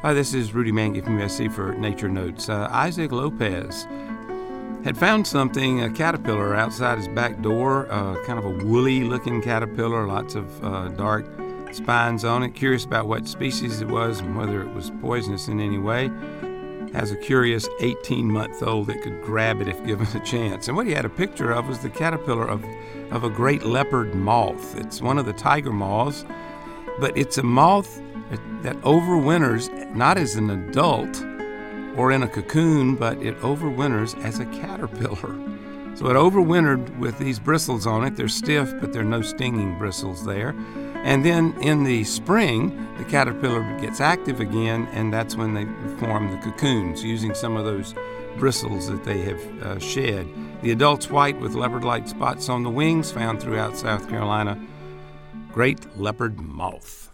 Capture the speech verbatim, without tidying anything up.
Hi, this is Rudy Mangy from U S C for Nature Notes. Uh, Isaac Lopez had found something, a caterpillar outside his back door, uh, kind of a woolly-looking caterpillar, lots of uh, dark spines on it. Curious about what species it was and whether it was poisonous in any way. Has a curious eighteen-month-old that could grab it if given a chance. And what he had a picture of was the caterpillar of, of a great leopard moth. It's one of the tiger moths, but it's a moth that overwinters not as an adult or in a cocoon, but it overwinters as a caterpillar. So it overwintered with these bristles on it. They're stiff, but there are no stinging bristles there. And then in the spring, the caterpillar gets active again, and that's when they form the cocoons, using some of those bristles that they have uh, shed. The adult's white with leopard-like spots on the wings, found throughout South Carolina. Great leopard moth.